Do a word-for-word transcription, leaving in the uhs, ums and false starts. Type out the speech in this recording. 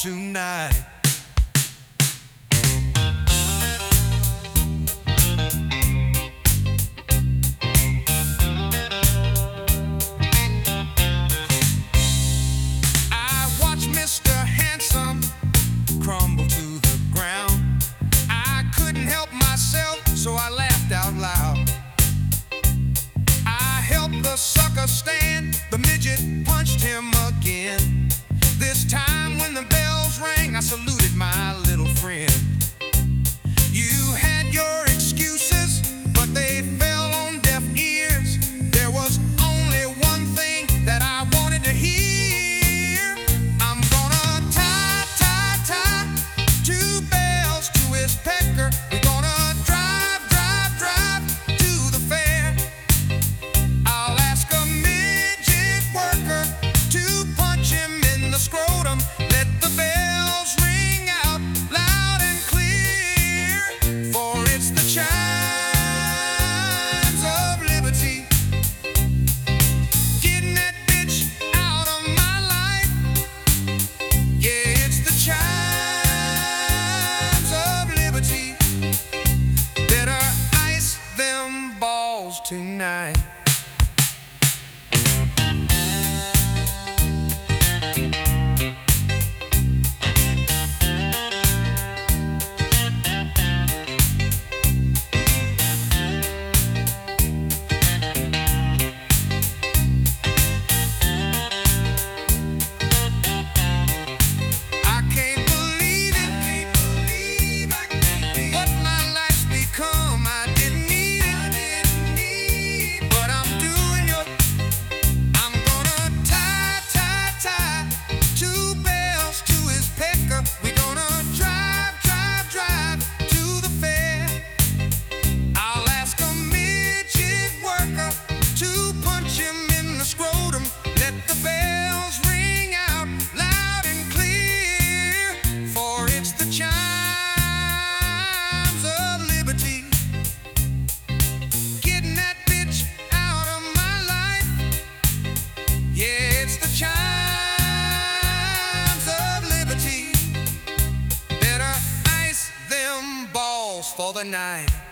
tonight. I watched Mister Handsome crumble to the ground. I couldn't help myself, so I laughed out loud. I helped the sucker stand, the midget punched him again. This time when the bells rang, I saluted my little friend. You had your excuses, but they fell on deaf ears. There was only one thing that I wanted to hear. I'm gonna tie, tie, tie two bells to his pecker. We're gonna drive, drive, drive to the fair. I'll ask a midget worker to punch him in the scrotum. Let the bells ring out loud and clear, for it's the chimes of liberty. Getting that bitch out of my life. Yeah, it's the chimes of liberty. Better ice them balls tonight. For the night.